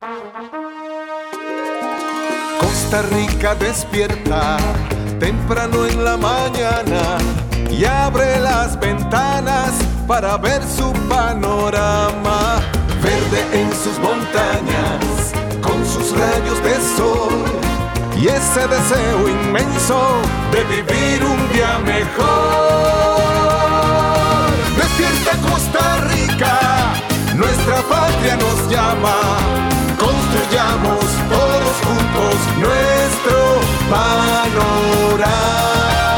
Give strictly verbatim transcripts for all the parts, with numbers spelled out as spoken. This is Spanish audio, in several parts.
Costa Rica despierta temprano en la mañana y abre las ventanas para ver su panorama. Verde en sus montañas, con sus rayos de sol y ese deseo inmenso de vivir un día mejor. Despierta Costa Rica, nuestra patria nos llama. Construyamos todos juntos nuestro panorama.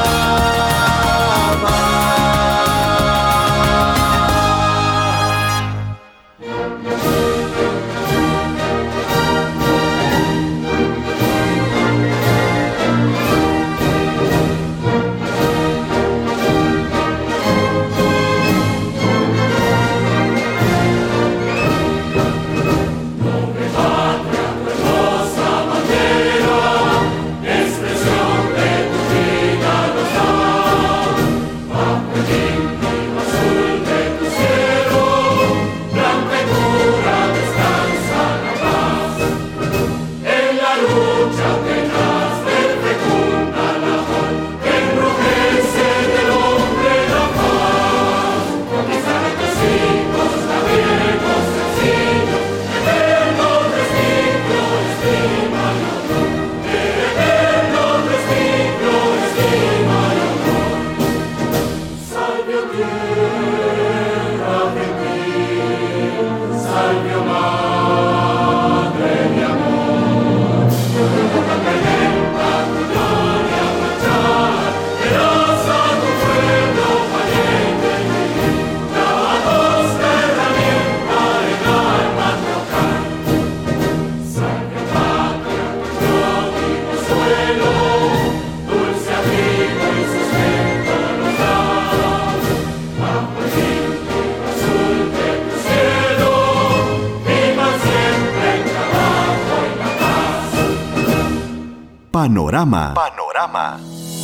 Panorama. Panorama.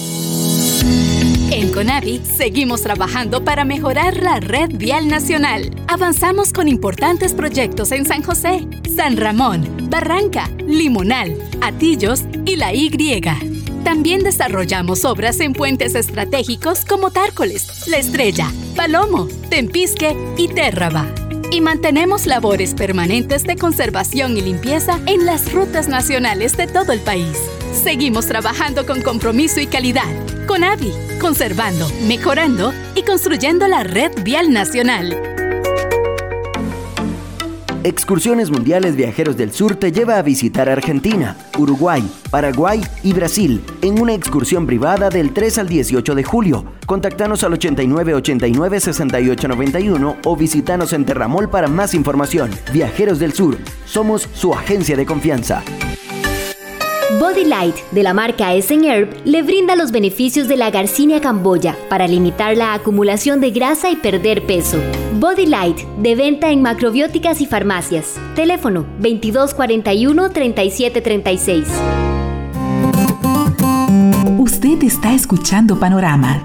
En CONAVI seguimos trabajando para mejorar la red vial nacional. Avanzamos con importantes proyectos en San José, San Ramón, Barranca, Limonal, Atillos y La Y. También desarrollamos obras en puentes estratégicos como Tárcoles, La Estrella, Palomo, Tempisque y Térraba. Y mantenemos labores permanentes de conservación y limpieza en las rutas nacionales de todo el país. Seguimos trabajando con compromiso y calidad. CONAVI, conservando, mejorando y construyendo la red vial nacional. Excursiones Mundiales Viajeros del Sur te lleva a visitar Argentina, Uruguay, Paraguay y Brasil en una excursión privada del tres al dieciocho de julio. Contáctanos al ochenta y nueve ochenta y nueve sesenta y ocho noventa y uno o visítanos en Terramol para más información. Viajeros del Sur, somos su agencia de confianza. Body Light, de la marca Essen Herb, le brinda los beneficios de la Garcinia camboya para limitar la acumulación de grasa y perder peso. Body Light, de venta en macrobióticas y farmacias. Teléfono veintidós cuarenta y uno treinta y siete treinta y seis. Usted está escuchando Panorama.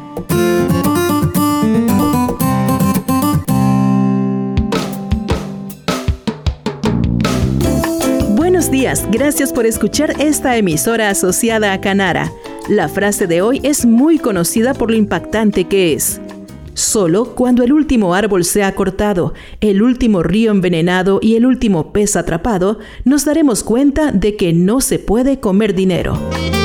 Buenos días, gracias por escuchar esta emisora asociada a Canara. La frase de hoy es muy conocida por lo impactante que es. Solo cuando el último árbol se ha cortado, el último río envenenado y el último pez atrapado, nos daremos cuenta de que no se puede comer dinero.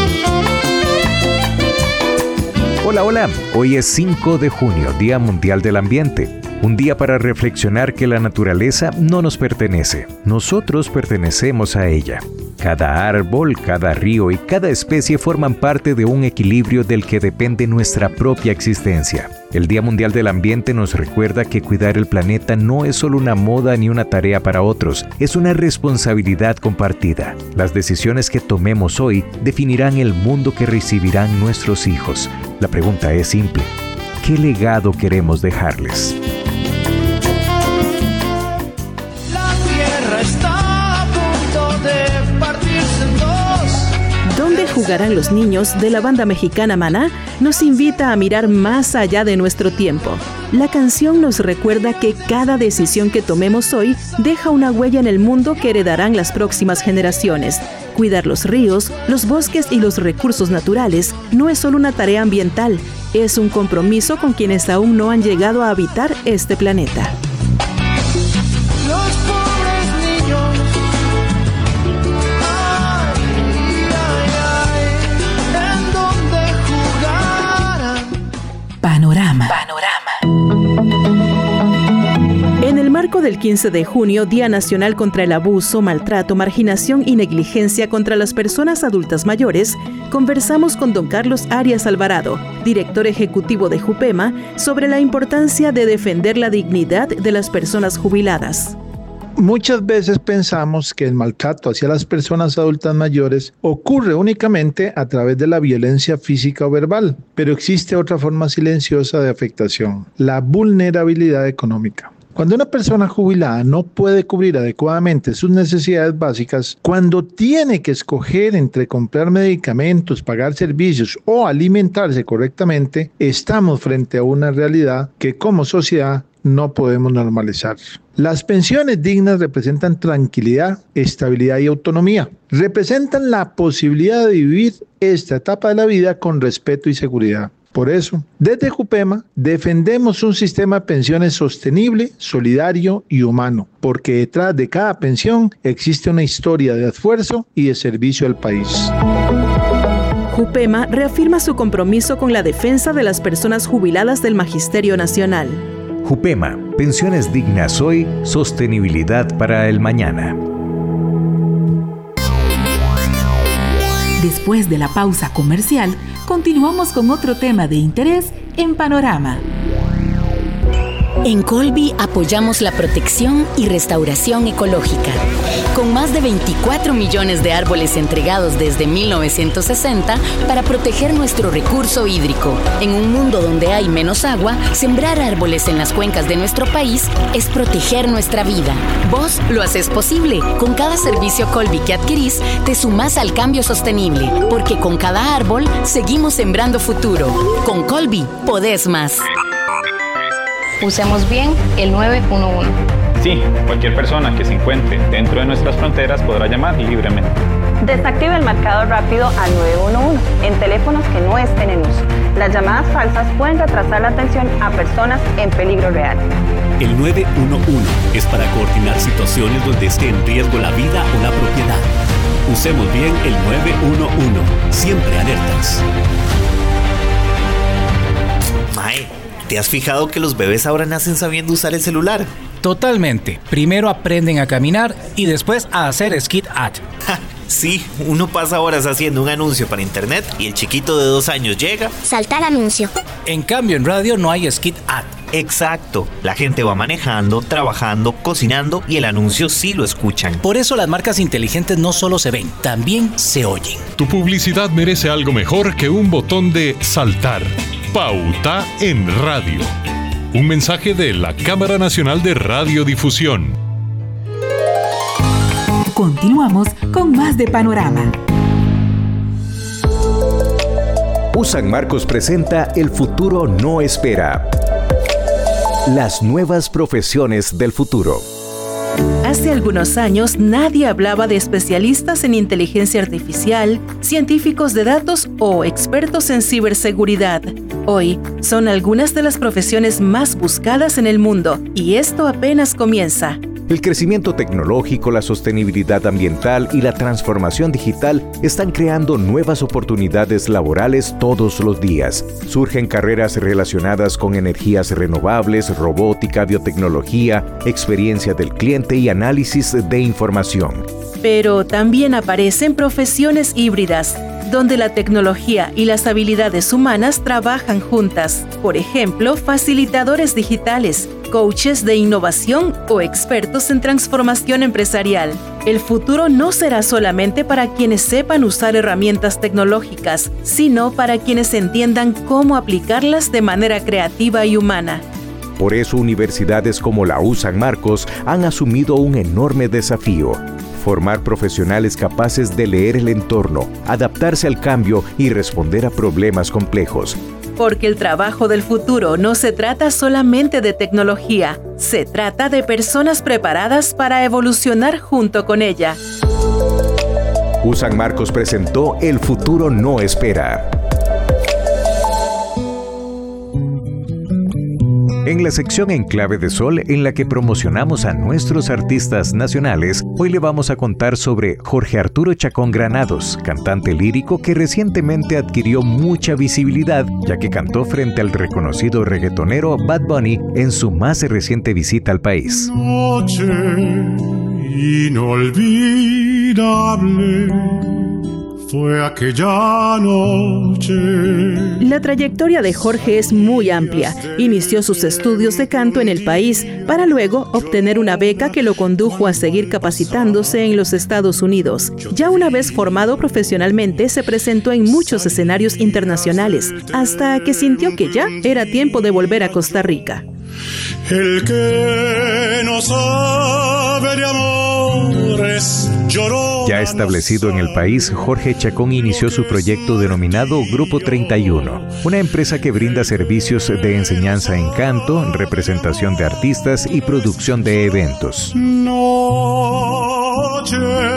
Hola, hola. Hoy es cinco de junio, Día Mundial del Ambiente. Un día para reflexionar que la naturaleza no nos pertenece. Nosotros pertenecemos a ella. Cada árbol, cada río y cada especie forman parte de un equilibrio del que depende nuestra propia existencia. El Día Mundial del Ambiente nos recuerda que cuidar el planeta no es solo una moda ni una tarea para otros, es una responsabilidad compartida. Las decisiones que tomemos hoy definirán el mundo que recibirán nuestros hijos. La pregunta es simple: ¿qué legado queremos dejarles? jugarán los niños de la banda mexicana Maná nos invita a mirar más allá de nuestro tiempo. La canción nos recuerda que cada decisión que tomemos hoy deja una huella en el mundo que heredarán las próximas generaciones. Cuidar los ríos, los bosques y los recursos naturales no es solo una tarea ambiental, es un compromiso con quienes aún no han llegado a habitar este planeta. Los pobres niños, ay, ay, ay, en donde jugarán. Panorama. Panorama. En el marco del quince de junio, Día Nacional contra el Abuso, Maltrato, Marginación y Negligencia contra las Personas Adultas Mayores, conversamos con don Carlos Arias Alvarado, director ejecutivo de Jupema, sobre la importancia de defender la dignidad de las personas jubiladas. Muchas veces pensamos que el maltrato hacia las personas adultas mayores ocurre únicamente a través de la violencia física o verbal, pero existe otra forma silenciosa de afectación, la vulnerabilidad económica. Cuando una persona jubilada no puede cubrir adecuadamente sus necesidades básicas, cuando tiene que escoger entre comprar medicamentos, pagar servicios o alimentarse correctamente, estamos frente a una realidad que como sociedad no podemos normalizar. Las pensiones dignas representan tranquilidad, estabilidad y autonomía. Representan la posibilidad de vivir esta etapa de la vida con respeto y seguridad. Por eso, desde Jupema defendemos un sistema de pensiones sostenible, solidario y humano, porque detrás de cada pensión existe una historia de esfuerzo y de servicio al país. Jupema reafirma su compromiso con la defensa de las personas jubiladas del Magisterio Nacional. Jupema, pensiones dignas hoy, sostenibilidad para el mañana. Después de la pausa comercial, continuamos con otro tema de interés en Panorama. En Colby apoyamos la protección y restauración ecológica. Con más de veinticuatro millones de árboles entregados desde mil novecientos sesenta para proteger nuestro recurso hídrico. En un mundo donde hay menos agua, sembrar árboles en las cuencas de nuestro país es proteger nuestra vida. Vos lo haces posible. Con cada servicio Colby que adquirís, te sumás al cambio sostenible. Porque con cada árbol, seguimos sembrando futuro. Con Colby, podés más. Usemos bien el nueve uno uno. Sí, cualquier persona que se encuentre dentro de nuestras fronteras podrá llamar libremente. Desactive el marcador rápido al nueve uno uno en teléfonos que no estén en uso. Las llamadas falsas pueden retrasar la atención a personas en peligro real. El nueve uno uno es para coordinar situaciones donde esté en riesgo la vida o la propiedad. Usemos bien el nueve uno uno, siempre alertas. Mae, ¿te has fijado que los bebés ahora nacen sabiendo usar el celular? Totalmente. Primero aprenden a caminar y después a hacer skid at. Ja, sí, uno pasa horas haciendo un anuncio para internet y el chiquito de dos años llega. Saltar anuncio. En cambio, en radio no hay skid at. Exacto. La gente va manejando, trabajando, cocinando y el anuncio sí lo escuchan. Por eso las marcas inteligentes no solo se ven, también se oyen. Tu publicidad merece algo mejor que un botón de saltar. Pauta en radio. Un mensaje de la Cámara Nacional de Radiodifusión. Continuamos con más de Panorama. U San Marcos presenta El futuro no espera. Las nuevas profesiones del futuro. Hace algunos años nadie hablaba de especialistas en inteligencia artificial, científicos de datos o expertos en ciberseguridad. Hoy son algunas de las profesiones más buscadas en el mundo y esto apenas comienza. El crecimiento tecnológico, la sostenibilidad ambiental y la transformación digital están creando nuevas oportunidades laborales todos los días. Surgen carreras relacionadas con energías renovables, robótica, biotecnología, experiencia del cliente y análisis de información. Pero también aparecen profesiones híbridas, donde la tecnología y las habilidades humanas trabajan juntas. Por ejemplo, facilitadores digitales, coaches de innovación o expertos en transformación empresarial. El futuro no será solamente para quienes sepan usar herramientas tecnológicas, sino para quienes entiendan cómo aplicarlas de manera creativa y humana. Por eso universidades como la U San Marcos han asumido un enorme desafío: formar profesionales capaces de leer el entorno, adaptarse al cambio y responder a problemas complejos. Porque el trabajo del futuro no se trata solamente de tecnología, se trata de personas preparadas para evolucionar junto con ella. U San Marcos presentó El futuro no espera. En la sección En Clave de Sol, en la que promocionamos a nuestros artistas nacionales, hoy le vamos a contar sobre Jorge Arturo Chacón Granados, cantante lírico que recientemente adquirió mucha visibilidad, ya que cantó frente al reconocido reggaetonero Bad Bunny en su más reciente visita al país. Noche inolvidable fue aquella noche. La trayectoria de Jorge es muy amplia. Inició sus estudios de canto en el país para luego obtener una beca que lo condujo a seguir capacitándose en los Estados Unidos. Ya una vez formado profesionalmente, se presentó en muchos escenarios internacionales, hasta que sintió que ya era tiempo de volver a Costa Rica. El que no sabe de amores lloró. Ya establecido en el país, Jorge Chacón inició su proyecto denominado Grupo treinta y uno, una empresa que brinda servicios de enseñanza en canto, representación de artistas y producción de eventos. Noche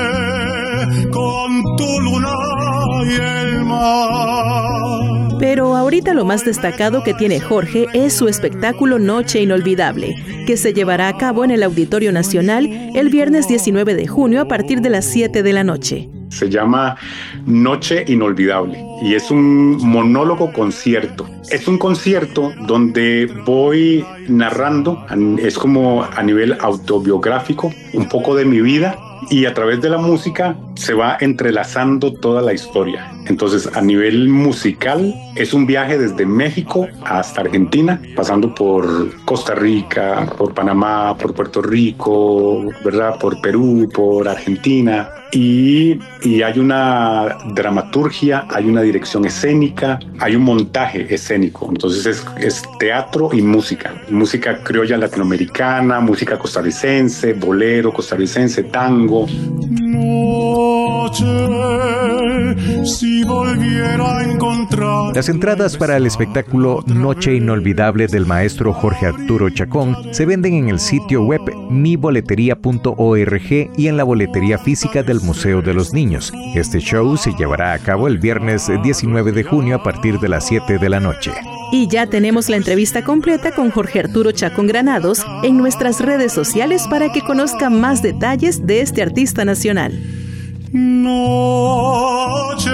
con tu luna y el mar. Pero ahorita lo más destacado que tiene Jorge es su espectáculo Noche Inolvidable, que se llevará a cabo en el Auditorio Nacional el viernes diecinueve de junio a partir de las siete de la noche. Se llama Noche Inolvidable y es un monólogo concierto. Es un concierto donde voy narrando, es como a nivel autobiográfico, un poco de mi vida, y a través de la música se va entrelazando toda la historia. Entonces, a nivel musical, es un viaje desde México hasta Argentina, pasando por Costa Rica, por Panamá, por Puerto Rico, ¿verdad? Por Perú, por Argentina. Y, y hay una dramaturgia, hay una dirección escénica, hay un montaje escénico. Entonces, es, es teatro y música. Música criolla latinoamericana, música costarricense, bolero costarricense, tango. Noche, si volviera a encontrar. Las entradas para el espectáculo Noche Inolvidable del maestro Jorge Arturo Chacón se venden en el sitio web mi boletería punto org y en la boletería física del Museo de los Niños. Este show se llevará a cabo el viernes diecinueve de junio a partir de las siete de la noche. Y ya tenemos la entrevista completa con Jorge Arturo Chacón Granados en nuestras redes sociales para que conozca más detalles de este artista nacional. Noche,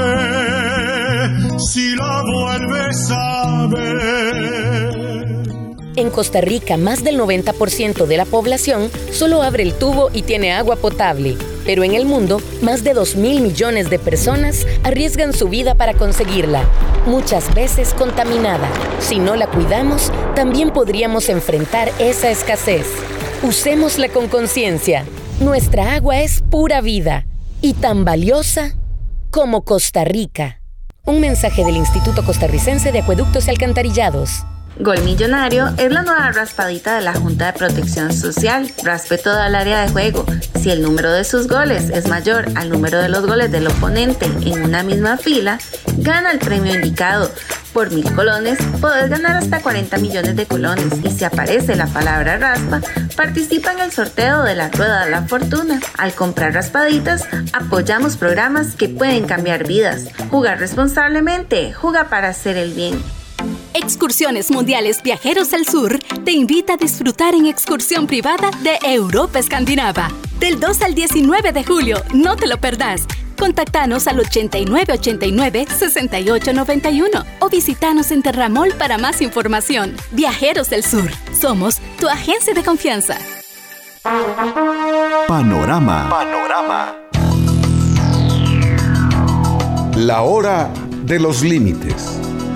si la vuelves a ver. En Costa Rica, más del noventa por ciento de la población solo abre el tubo y tiene agua potable. Pero en el mundo, más de dos mil millones de personas arriesgan su vida para conseguirla, muchas veces contaminada. Si no la cuidamos, también podríamos enfrentar esa escasez. Usémosla con conciencia. Nuestra agua es pura vida y tan valiosa como Costa Rica. Un mensaje del Instituto Costarricense de Acueductos y Alcantarillados. Gol Millonario es la nueva raspadita de la Junta de Protección Social. Raspe toda el área de juego. Si el número de sus goles es mayor al número de los goles del oponente en una misma fila, gana el premio indicado. Por mil colones, podés ganar hasta cuarenta millones de colones. Y si aparece la palabra raspa, participa en el sorteo de la Rueda de la Fortuna. Al comprar raspaditas, apoyamos programas que pueden cambiar vidas. Jugar responsablemente, juega para hacer el bien. Excursiones Mundiales Viajeros al Sur te invita a disfrutar en excursión privada de Europa Escandinava. Del dos al diecinueve de julio, no te lo perdás. Contáctanos al ochenta y nueve ochenta y nueve, sesenta y ocho noventa y uno o visítanos en Terramol para más información. Viajeros del Sur, somos tu agencia de confianza. Panorama. Panorama. La hora de los límites.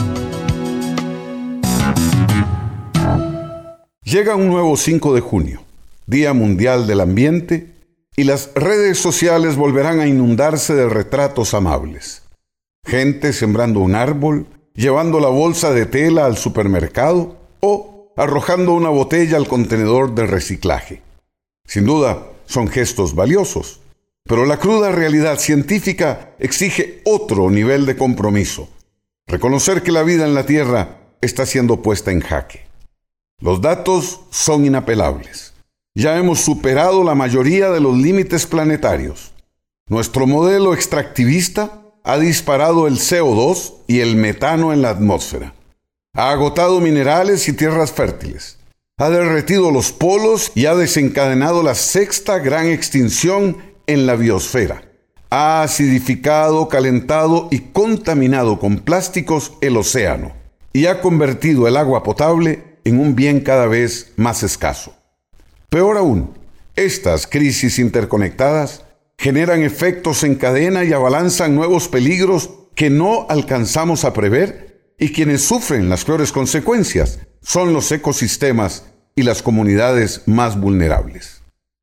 Llega un nuevo cinco de junio, Día Mundial del Ambiente, y las redes sociales volverán a inundarse de retratos amables. Gente sembrando un árbol, llevando la bolsa de tela al supermercado o arrojando una botella al contenedor de reciclaje. Sin duda, son gestos valiosos, Pero la cruda realidad científica exige otro nivel de compromiso. Reconocer que la vida en la Tierra está siendo puesta en jaque. Los datos son inapelables. Ya hemos superado la mayoría de los límites planetarios. Nuestro modelo extractivista ha disparado el C O dos y el metano en la atmósfera. Ha agotado minerales y tierras fértiles. Ha derretido los polos y ha desencadenado la sexta gran extinción en la biosfera. Ha acidificado, calentado y contaminado con plásticos el océano. Y ha convertido el agua potable en un bien cada vez más escaso. Peor aún, estas crisis interconectadas generan efectos en cadena y abalanzan nuevos peligros que no alcanzamos a prever, y quienes sufren las peores consecuencias son los ecosistemas y las comunidades más vulnerables.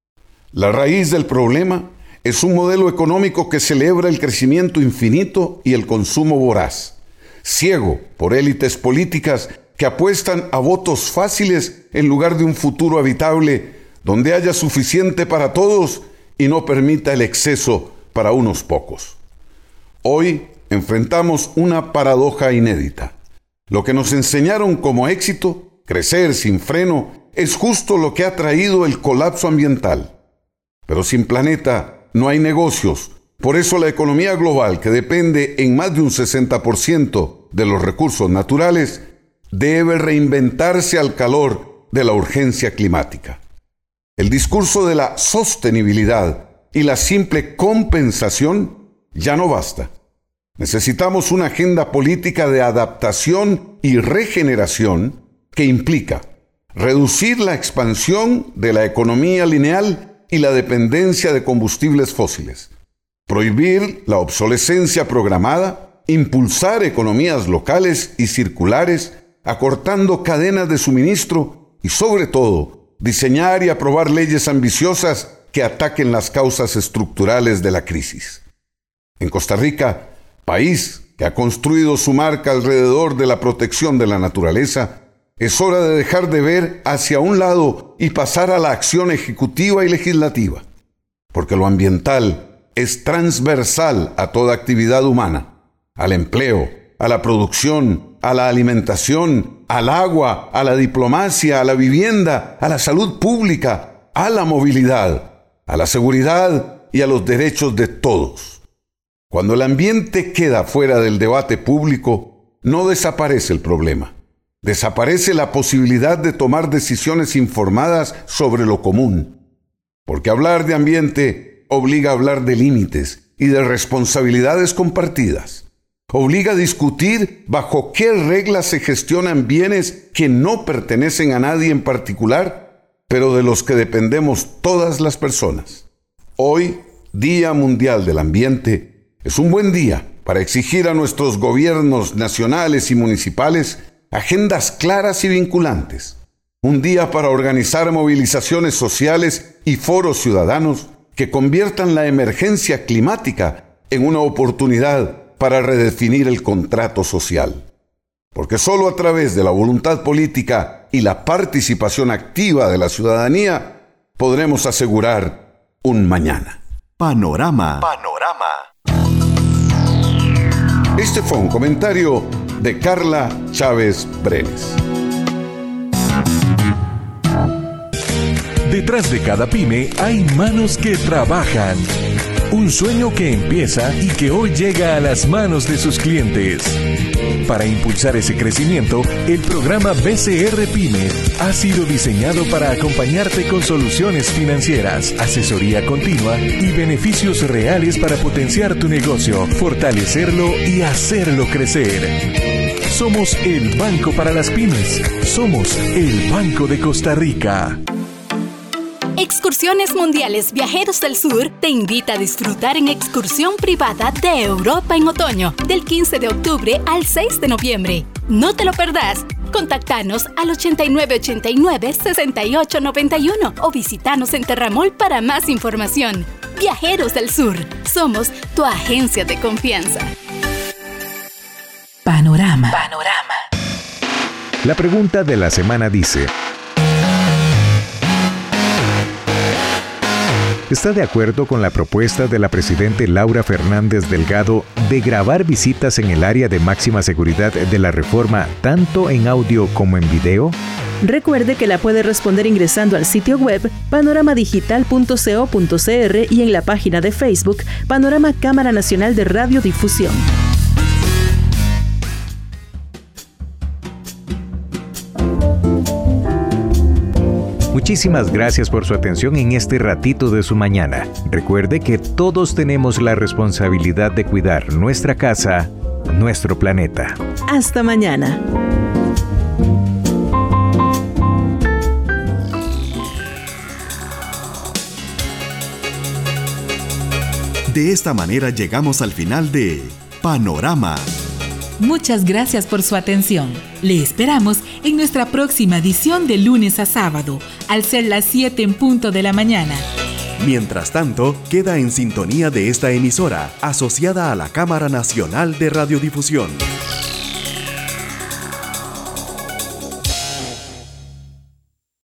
La raíz del problema es un modelo económico que celebra el crecimiento infinito y el consumo voraz, ciego por élites políticas que apuestan a votos fáciles en lugar de un futuro habitable donde haya suficiente para todos y no permita el exceso para unos pocos. Hoy enfrentamos una paradoja inédita. Lo que nos enseñaron como éxito, crecer sin freno, es justo lo que ha traído el colapso ambiental. Pero sin planeta no hay negocios. Por eso la economía global, que depende en más de un sesenta por ciento de los recursos naturales, debe reinventarse al calor de la urgencia climática. El discurso de la sostenibilidad y la simple compensación ya no basta. Necesitamos una agenda política de adaptación y regeneración que implica reducir la expansión de la economía lineal y la dependencia de combustibles fósiles, prohibir la obsolescencia programada, impulsar economías locales y circulares, acortando cadenas de suministro y, sobre todo, diseñar y aprobar leyes ambiciosas que ataquen las causas estructurales de la crisis. En Costa Rica, país que ha construido su marca alrededor de la protección de la naturaleza, es hora de dejar de ver hacia un lado y pasar a la acción ejecutiva y legislativa, porque lo ambiental es transversal a toda actividad humana, al empleo, a la producción, a la alimentación, al agua, a la diplomacia, a la vivienda, a la salud pública, a la movilidad, a la seguridad y a los derechos de todos. Cuando el ambiente queda fuera del debate público, no desaparece el problema. Desaparece la posibilidad de tomar decisiones informadas sobre lo común. Porque hablar de ambiente obliga a hablar de límites y de responsabilidades compartidas. Obliga a discutir bajo qué reglas se gestionan bienes que no pertenecen a nadie en particular, pero de los que dependemos todas las personas. Hoy, Día Mundial del Ambiente, es un buen día para exigir a nuestros gobiernos nacionales y municipales agendas claras y vinculantes. Un día para organizar movilizaciones sociales y foros ciudadanos que conviertan la emergencia climática en una oportunidad para redefinir el contrato social. Porque solo a través de la voluntad política y la participación activa de la ciudadanía podremos asegurar un mañana. Panorama. Panorama. Este fue un comentario de Carla Chávez Brenes. Detrás de cada pyme hay manos que trabajan. Un sueño que empieza y que hoy llega a las manos de sus clientes. Para impulsar ese crecimiento, el programa B C R Pyme ha sido diseñado para acompañarte con soluciones financieras, asesoría continua y beneficios reales para potenciar tu negocio, fortalecerlo y hacerlo crecer. Somos el Banco para las Pymes. Somos el Banco de Costa Rica. Excursiones Mundiales Viajeros del Sur te invita a disfrutar en excursión privada de Europa en otoño, del quince de octubre al seis de noviembre. No te lo perdás. Contactanos al ochenta y nueve ochenta y nueve, sesenta y ocho noventa y uno o visitanos en Terramol para más información. Viajeros del Sur, somos tu agencia de confianza. Panorama. Panorama. La pregunta de la semana dice: ¿Está de acuerdo con la propuesta de la presidenta Laura Fernández Delgado de grabar visitas en el área de máxima seguridad de la reforma, tanto en audio como en video? Recuerde que la puede responder ingresando al sitio web panorama digital punto co punto cr y en la página de Facebook Panorama Cámara Nacional de Radiodifusión. Muchísimas gracias por su atención en este ratito de su mañana. Recuerde que todos tenemos la responsabilidad de cuidar nuestra casa, nuestro planeta. Hasta mañana. De esta manera llegamos al final de Panorama. Muchas gracias por su atención. Le esperamos en nuestra próxima edición de lunes a sábado, al ser las siete en punto de la mañana. Mientras tanto, queda en sintonía de esta emisora, asociada a la Cámara Nacional de Radiodifusión.